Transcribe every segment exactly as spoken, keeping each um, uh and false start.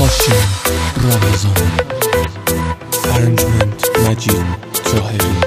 هاشم رمضان، ارنجمنت مجید طاهری.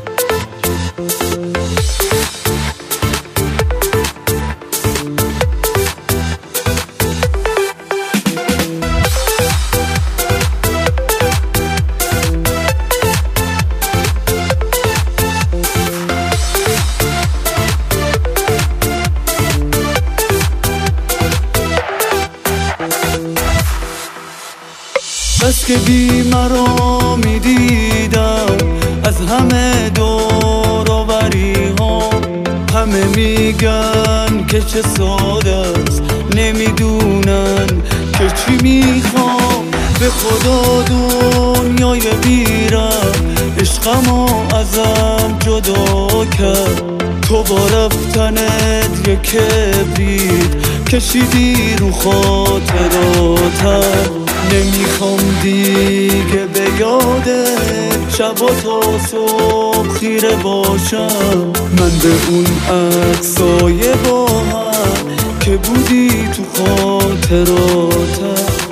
بس که بی مرا می دیدم از همه دور و بری ها، همه میگن که چه ساده است، نمیدونن که چی میخوام. به خدا دنیای بیرم عشقمو ازم جدا کرد، تو با رفتنت یک کبریت کشیدی رو خاطراتم. نمیخوام دیگه به یادت شب و تا صبح خیره باشم، من به اون عکسای با هم که بودی تو خاطراتم.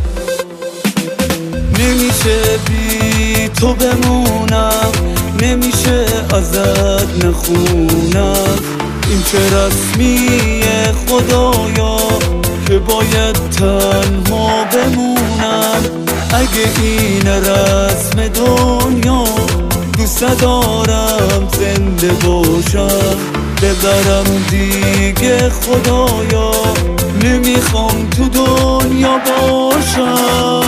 نمیشه بی تو بمونم، نمیشه ازت نخونم، این چه رسمیه خدایا که باید تنها بمونم. اگه این رسم دنیا دوست دارم زنده باشم، ببرم دیگه خدایا، نمیخوام تو دنیا باشم.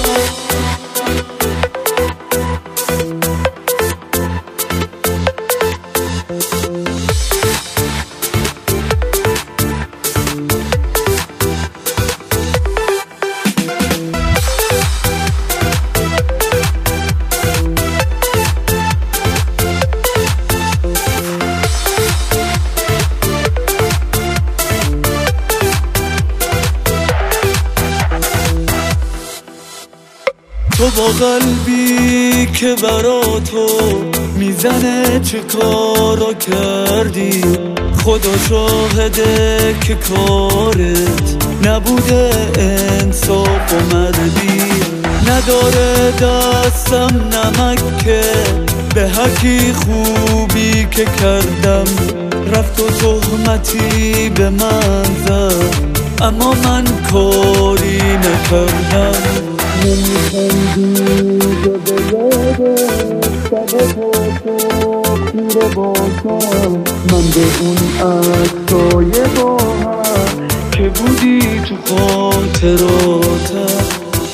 تو با قلبی که برا تو میزنه چه کارا کردی، خدا شاهده که کارت نبوده انصاف و مردی. نداره دستم نمکه به حقی خوبی که کردم، رفت و تهمتی به من زد اما من کاری نکردم. نمیخوام دیگه به یادت شب و تا خیره باشم، من به اون عکسای با هم که بودی تو خاطراتم.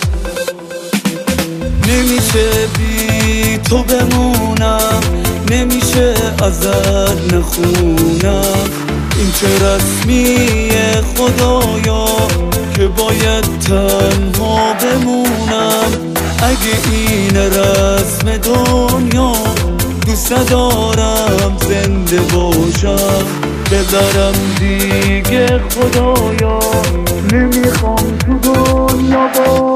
نمیشه بی تو بمونم، نمیشه ازت نخونم، این چه رسمیه خدایا که باید تنها بمونم. اگه این رسم دنیا دوست دارم زنده باشم، ببرم دیگه خدایا، نمیخوام تو دنیا باشم.